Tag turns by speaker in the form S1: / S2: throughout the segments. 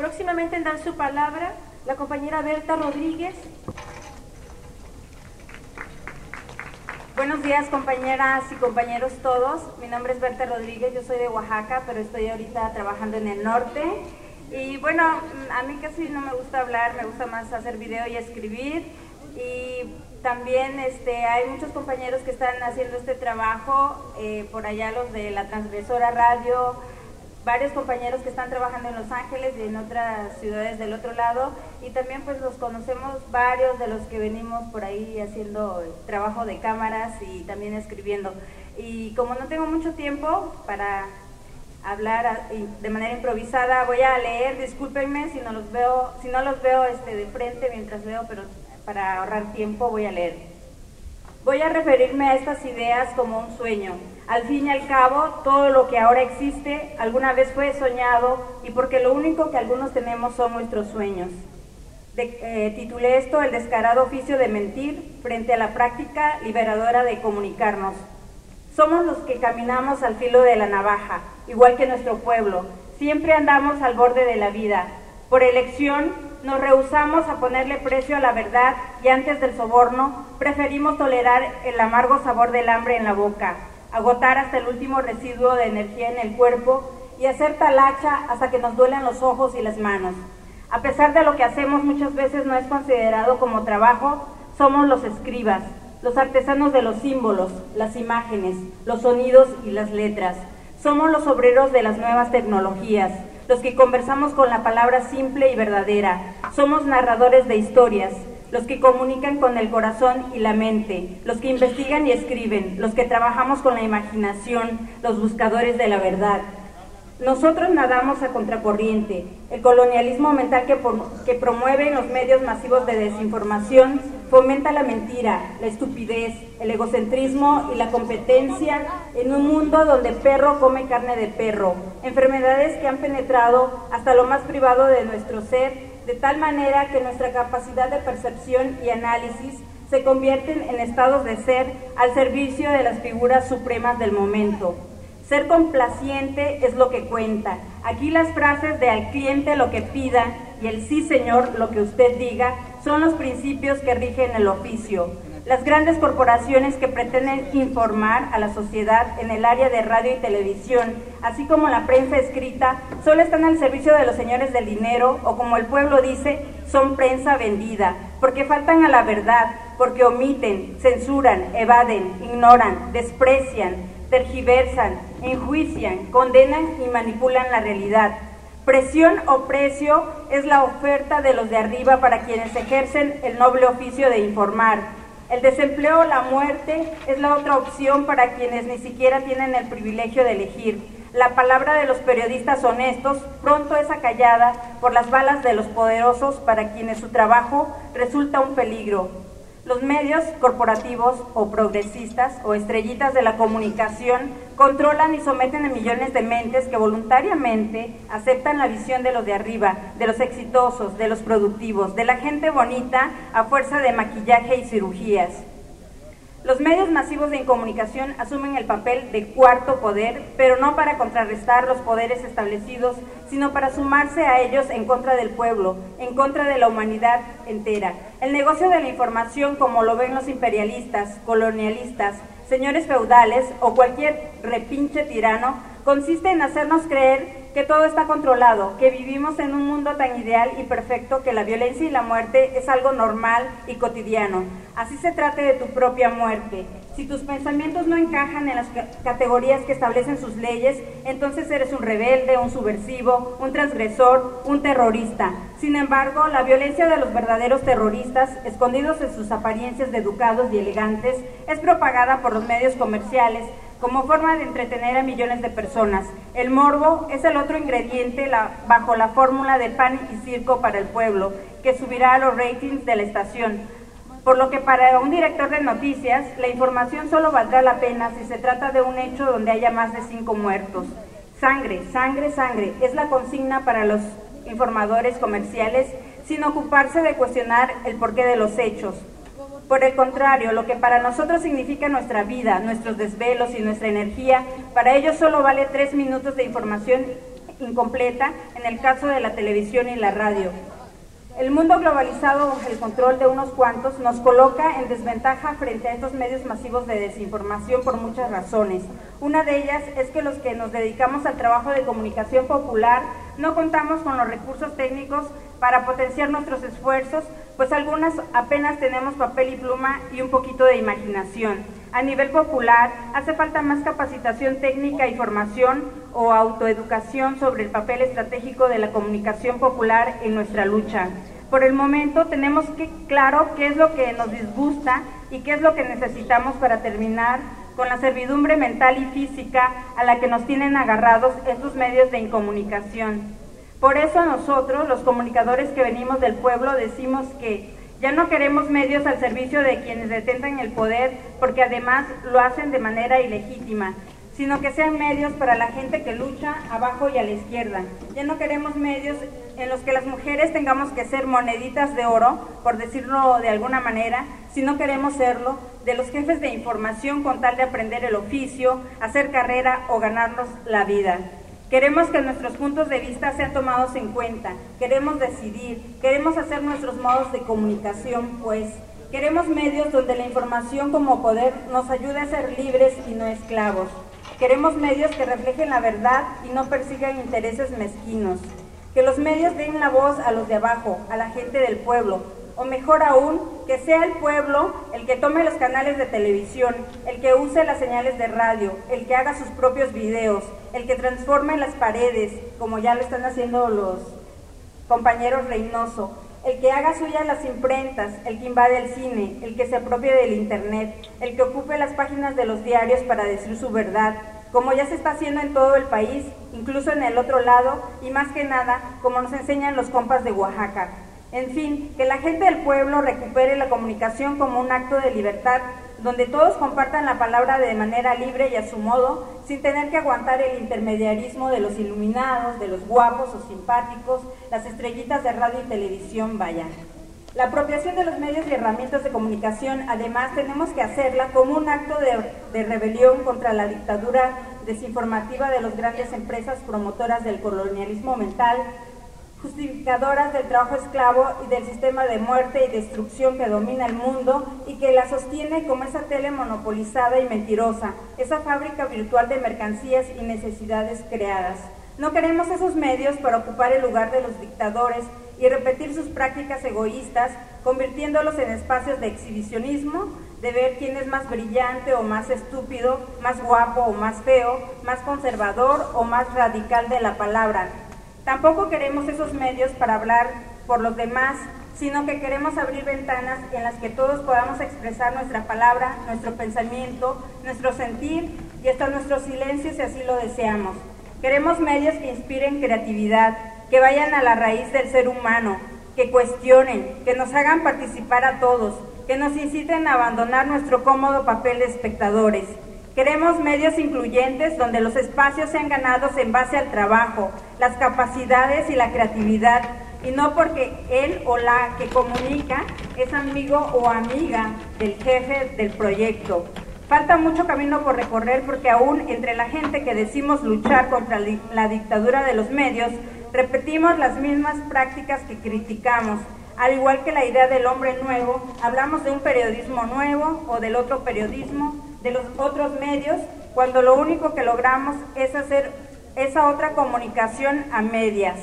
S1: Próximamente dan su palabra la compañera Berta Rodríguez.
S2: Buenos días, compañeras y compañeros todos. Mi nombre es Berta Rodríguez, yo soy de Oaxaca, pero estoy ahorita trabajando en el norte. Y bueno, a mí casi no me gusta hablar, me gusta más hacer video y escribir. Y también hay muchos compañeros que están haciendo este trabajo, por allá los de la Transgresora Radio, varios compañeros que están trabajando en Los Ángeles y en otras ciudades del otro lado, y también pues los conocemos varios de los que venimos por ahí haciendo trabajo de cámaras y también escribiendo. Y como no tengo mucho tiempo para hablar de manera improvisada, voy a leer, discúlpenme si no los veo de frente mientras leo, pero para ahorrar tiempo voy a leer. Voy a referirme a estas ideas como un sueño. Al fin y al cabo, todo lo que ahora existe alguna vez fue soñado, y porque lo único que algunos tenemos son nuestros sueños. Titulé esto El descarado oficio de mentir frente a la práctica liberadora de comunicarnos. Somos los que caminamos al filo de la navaja, igual que nuestro pueblo. Siempre andamos al borde de la vida. Por elección, nos rehusamos a ponerle precio a la verdad, y antes del soborno, preferimos tolerar el amargo sabor del hambre en la boca, agotar hasta el último residuo de energía en el cuerpo y hacer talacha hasta que nos duelen los ojos y las manos. A pesar de lo que hacemos muchas veces no es considerado como trabajo, somos los escribas, los artesanos de los símbolos, las imágenes, los sonidos y las letras. Somos los obreros de las nuevas tecnologías, los que conversamos con la palabra simple y verdadera. Somos narradores de historias, los que comunican con el corazón y la mente, los que investigan y escriben, los que trabajamos con la imaginación, los buscadores de la verdad. Nosotros nadamos a contracorriente. El colonialismo mental que promueven los medios masivos de desinformación fomenta la mentira, la estupidez, el egocentrismo y la competencia en un mundo donde perro come carne de perro, enfermedades que han penetrado hasta lo más privado de nuestro ser, de tal manera que nuestra capacidad de percepción y análisis se convierten en estados de ser al servicio de las figuras supremas del momento. Ser complaciente es lo que cuenta. Aquí las frases de al cliente lo que pida y el sí señor lo que usted diga son los principios que rigen el oficio. Las grandes corporaciones que pretenden informar a la sociedad en el área de radio y televisión, así como la prensa escrita, solo están al servicio de los señores del dinero, o como el pueblo dice, son prensa vendida, porque faltan a la verdad, porque omiten, censuran, evaden, ignoran, desprecian, tergiversan, enjuician, condenan y manipulan la realidad. Presión o precio es la oferta de los de arriba para quienes ejercen el noble oficio de informar. El desempleo o la muerte es la otra opción para quienes ni siquiera tienen el privilegio de elegir. La palabra de los periodistas honestos pronto es acallada por las balas de los poderosos para quienes su trabajo resulta un peligro. Los medios corporativos o progresistas o estrellitas de la comunicación controlan y someten a millones de mentes que voluntariamente aceptan la visión de los de arriba, de los exitosos, de los productivos, de la gente bonita a fuerza de maquillaje y cirugías. Los medios masivos de comunicación asumen el papel de cuarto poder, pero no para contrarrestar los poderes establecidos, sino para sumarse a ellos en contra del pueblo, en contra de la humanidad entera. El negocio de la información, como lo ven los imperialistas, colonialistas, señores feudales o cualquier repinche tirano, consiste en hacernos creer que todo está controlado, que vivimos en un mundo tan ideal y perfecto que la violencia y la muerte es algo normal y cotidiano. Así se trate de tu propia muerte. Si tus pensamientos no encajan en las categorías que establecen sus leyes, entonces eres un rebelde, un subversivo, un transgresor, un terrorista. Sin embargo, la violencia de los verdaderos terroristas, escondidos en sus apariencias de educados y elegantes, es propagada por los medios comerciales como forma de entretener a millones de personas. El morbo es el otro ingrediente bajo la fórmula de pan y circo para el pueblo, que subirá a los ratings de la estación. Por lo que para un director de noticias, la información solo valdrá la pena si se trata de un hecho donde haya más de 5 muertos. Sangre, sangre, sangre es la consigna para los informadores comerciales, sin ocuparse de cuestionar el porqué de los hechos. Por el contrario, lo que para nosotros significa nuestra vida, nuestros desvelos y nuestra energía, para ellos solo vale 3 minutos de información incompleta en el caso de la televisión y la radio. El mundo globalizado bajo el control de unos cuantos nos coloca en desventaja frente a estos medios masivos de desinformación por muchas razones. Una de ellas es que los que nos dedicamos al trabajo de comunicación popular no contamos con los recursos técnicos para potenciar nuestros esfuerzos, pues algunas apenas tenemos papel y pluma y un poquito de imaginación. A nivel popular, hace falta más capacitación técnica y formación o autoeducación sobre el papel estratégico de la comunicación popular en nuestra lucha. Por el momento tenemos claro qué es lo que nos disgusta y qué es lo que necesitamos para terminar con la servidumbre mental y física a la que nos tienen agarrados estos medios de incomunicación. Por eso nosotros, los comunicadores que venimos del pueblo, decimos que ya no queremos medios al servicio de quienes detentan el poder, porque además lo hacen de manera ilegítima, sino que sean medios para la gente que lucha abajo y a la izquierda. Ya no queremos medios en los que las mujeres tengamos que ser moneditas de oro, por decirlo de alguna manera, si no queremos serlo, de los jefes de información con tal de aprender el oficio, hacer carrera o ganarnos la vida. Queremos que nuestros puntos de vista sean tomados en cuenta, queremos decidir, queremos hacer nuestros modos de comunicación, pues queremos medios donde la información como poder nos ayude a ser libres y no esclavos. Queremos medios que reflejen la verdad y no persigan intereses mezquinos. Que los medios den la voz a los de abajo, a la gente del pueblo, o mejor aún, que sea el pueblo el que tome los canales de televisión, el que use las señales de radio, el que haga sus propios videos, el que transforme las paredes, como ya lo están haciendo los compañeros Reynoso, el que haga suyas las imprentas, el que invade el cine, el que se apropie del internet, el que ocupe las páginas de los diarios para decir su verdad, como ya se está haciendo en todo el país, incluso en el otro lado, y más que nada, como nos enseñan los compas de Oaxaca. En fin, que la gente del pueblo recupere la comunicación como un acto de libertad, donde todos compartan la palabra de manera libre y a su modo, sin tener que aguantar el intermediarismo de los iluminados, de los guapos o simpáticos, las estrellitas de radio y televisión, vaya. La apropiación de los medios y herramientas de comunicación, además, tenemos que hacerla como un acto de rebelión contra la dictadura desinformativa de las grandes empresas promotoras del colonialismo mental, justificadoras del trabajo esclavo y del sistema de muerte y destrucción que domina el mundo y que la sostiene como esa tele monopolizada y mentirosa, esa fábrica virtual de mercancías y necesidades creadas. No queremos esos medios para ocupar el lugar de los dictadores y repetir sus prácticas egoístas, convirtiéndolos en espacios de exhibicionismo, de ver quién es más brillante o más estúpido, más guapo o más feo, más conservador o más radical de la palabra. Tampoco queremos esos medios para hablar por los demás, sino que queremos abrir ventanas en las que todos podamos expresar nuestra palabra, nuestro pensamiento, nuestro sentir y hasta nuestro silencio si así lo deseamos. Queremos medios que inspiren creatividad, que vayan a la raíz del ser humano, que cuestionen, que nos hagan participar a todos, que nos inciten a abandonar nuestro cómodo papel de espectadores. Queremos medios incluyentes donde los espacios sean ganados en base al trabajo, las capacidades y la creatividad, y no porque él o la que comunica es amigo o amiga del jefe del proyecto. Falta mucho camino por recorrer porque aún entre la gente que decimos luchar contra la dictadura de los medios, repetimos las mismas prácticas que criticamos. Al igual que la idea del hombre nuevo, hablamos de un periodismo nuevo o del otro periodismo, de los otros medios, cuando lo único que logramos es hacer esa otra comunicación a medias.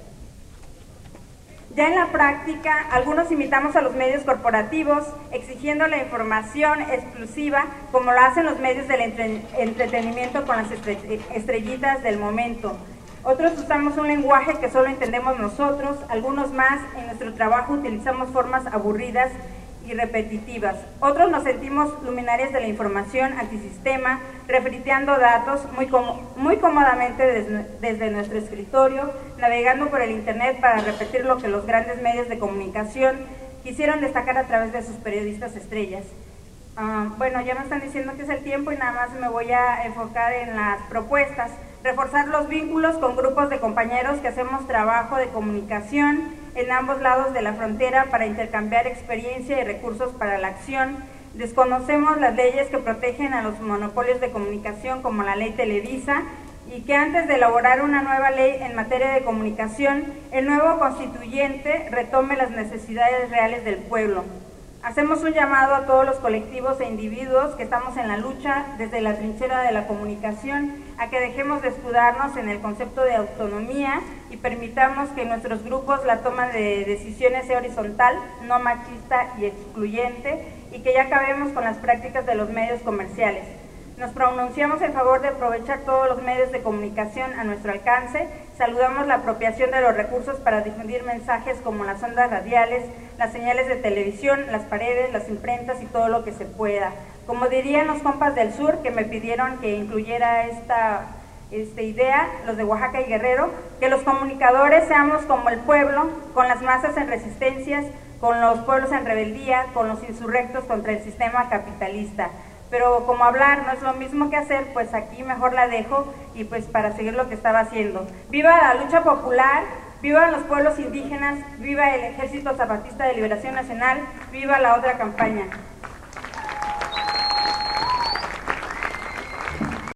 S2: Ya en la práctica, algunos imitamos a los medios corporativos, exigiendo la información exclusiva, como lo hacen los medios del entretenimiento con las estrellitas del momento. Otros usamos un lenguaje que solo entendemos nosotros, algunos más en nuestro trabajo utilizamos formas aburridas y repetitivas. Otros nos sentimos luminarias de la información antisistema, refriteando datos muy cómodamente desde nuestro escritorio, navegando por el internet para repetir lo que los grandes medios de comunicación quisieron destacar a través de sus periodistas estrellas. Bueno, ya me están diciendo que es el tiempo y nada más me voy a enfocar en las propuestas. Reforzar los vínculos con grupos de compañeros que hacemos trabajo de comunicación en ambos lados de la frontera para intercambiar experiencia y recursos para la acción. Desconocemos las leyes que protegen a los monopolios de comunicación como la ley Televisa y que antes de elaborar una nueva ley en materia de comunicación, el nuevo constituyente retome las necesidades reales del pueblo. Hacemos un llamado a todos los colectivos e individuos que estamos en la lucha desde la trinchera de la comunicación a que dejemos de escudarnos en el concepto de autonomía y permitamos que nuestros grupos la toma de decisiones sea horizontal, no machista y excluyente, y que ya acabemos con las prácticas de los medios comerciales. Nos pronunciamos en favor de aprovechar todos los medios de comunicación a nuestro alcance. Saludamos la apropiación de los recursos para difundir mensajes como las ondas radiales, las señales de televisión, las paredes, las imprentas y todo lo que se pueda. Como dirían los compas del sur que me pidieron que incluyera esta idea, los de Oaxaca y Guerrero, que los comunicadores seamos como el pueblo, con las masas en resistencias, con los pueblos en rebeldía, con los insurrectos contra el sistema capitalista. Pero como hablar no es lo mismo que hacer, pues aquí mejor la dejo y pues para seguir lo que estaba haciendo. ¡Viva la lucha popular! ¡Viva los pueblos indígenas! ¡Viva el Ejército Zapatista de Liberación Nacional! ¡Viva la otra campaña!